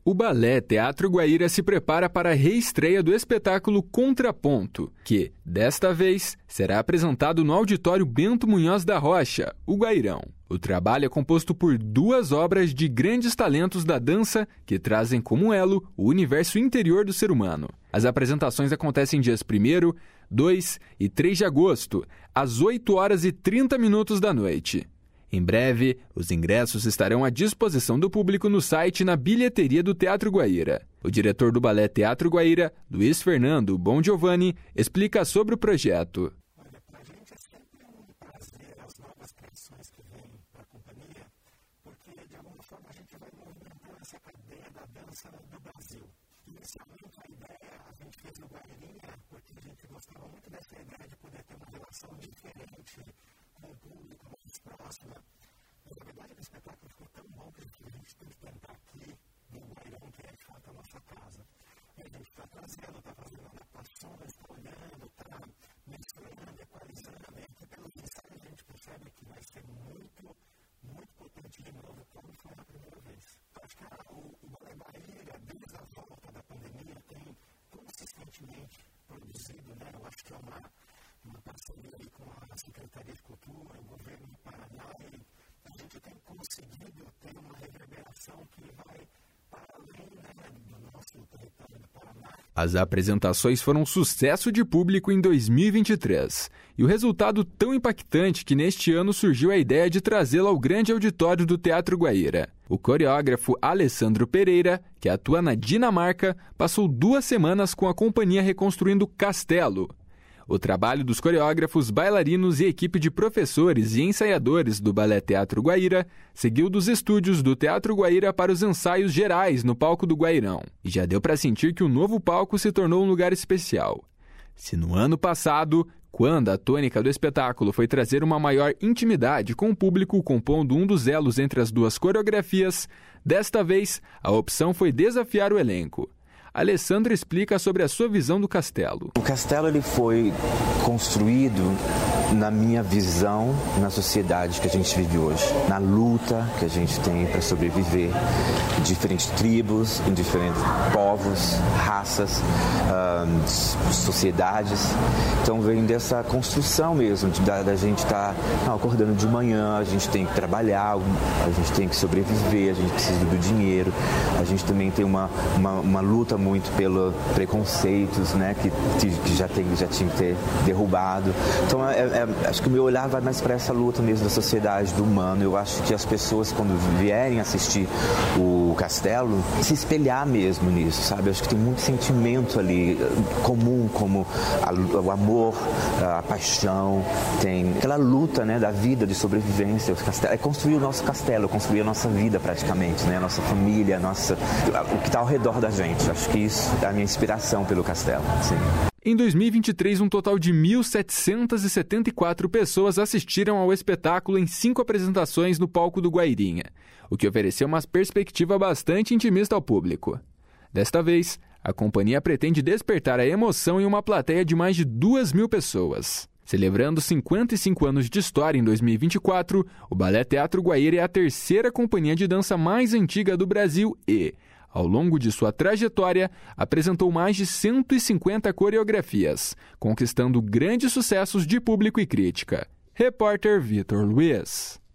O Balé Teatro Guaíra se prepara para a reestreia do espetáculo Contraponto, que, desta vez, será apresentado no Auditório Bento Munhoz da Rocha, o Guairão. O trabalho é composto por 2 obras de grandes talentos da dança que trazem como elo o universo interior do ser humano. As apresentações acontecem dias 1º, 2 e 3 de agosto, às 8h30 da noite. Em breve, os ingressos estarão à disposição do público no site e na bilheteria do Teatro Guaíra. O diretor do Balé Teatro Guaíra, Luiz Fernando Bongiovanni, explica sobre o projeto. Olha, para a gente é sempre um prazer as novas criações que vêm para a companhia, porque de alguma forma a gente vai movimentando essa cadeia da dança do Brasil. Inicialmente a ideia a gente fez no Guairinha, porque a gente gostava muito dessa ideia de poder ter uma relação diferente com o público, mais próxima. Mas, na verdade, o espetáculo ficou tão bom que a gente tem que tentar aqui no Guairão, que é de fato a nossa casa. E a gente está trazendo, está fazendo adaptações, está olhando, está misturando, equalizando. E aqui pelos ensaios a gente percebe que vai ser muito, muito potente de novo, como foi na primeira vez. Eu acho que o Balé Guaíra, desde a volta da pandemia, tem consistentemente produzido, né? Eu acho que é uma parceria aí com a Secretaria de Cultura, o governo do Paraná, e a gente tem conseguido ter uma reverberação que vai para além, né, do nosso território do Paraná. As apresentações foram um sucesso de público em 2023. E o resultado tão impactante que neste ano surgiu a ideia de trazê-lo ao grande auditório do Teatro Guaíra. O coreógrafo Alessandro Pereira, que atua na Dinamarca, passou 2 semanas com a companhia reconstruindo Castelo. O trabalho dos coreógrafos, bailarinos e equipe de professores e ensaiadores do Balé Teatro Guaíra seguiu dos estúdios do Teatro Guaíra para os ensaios gerais no palco do Guairão. E já deu para sentir que o novo palco se tornou um lugar especial. Se no ano passado, quando a tônica do espetáculo foi trazer uma maior intimidade com o público compondo um dos elos entre as 2 coreografias, desta vez a opção foi desafiar o elenco. Alessandro explica sobre a sua visão do castelo. O castelo ele foi construído na minha visão na sociedade que a gente vive hoje, na luta que a gente tem para sobreviver, em diferentes tribos, em diferentes povos, raças, sociedades. Então vem dessa construção mesmo, da gente estar acordando de manhã, a gente tem que trabalhar, a gente tem que sobreviver, a gente precisa do dinheiro, a gente também tem uma luta muito pelos preconceitos, né, que já tinha que ter derrubado. Então acho que o meu olhar vai mais para essa luta mesmo da sociedade, do humano. Eu acho que as pessoas, quando vierem assistir o Castelo, se espelhar mesmo nisso, sabe? Eu acho que tem muito sentimento ali comum, como o amor, a paixão, tem aquela luta, né, da vida, de sobrevivência. O castelo é construir o nosso castelo, construir a nossa vida praticamente, né? A nossa família, o que está ao redor da gente. Acho que isso é a minha inspiração pelo castelo, sim. Em 2023, um total de 1.774 pessoas assistiram ao espetáculo em 5 apresentações no palco do Guairinha, o que ofereceu uma perspectiva bastante intimista ao público. Desta vez, a companhia pretende despertar a emoção em uma plateia de mais de 2.000 pessoas. Celebrando 55 anos de história em 2024, o Balé Teatro Guaíra é a 3ª companhia de dança mais antiga do Brasil e, ao longo de sua trajetória, apresentou mais de 150 coreografias, conquistando grandes sucessos de público e crítica. Repórter Vitor Luiz.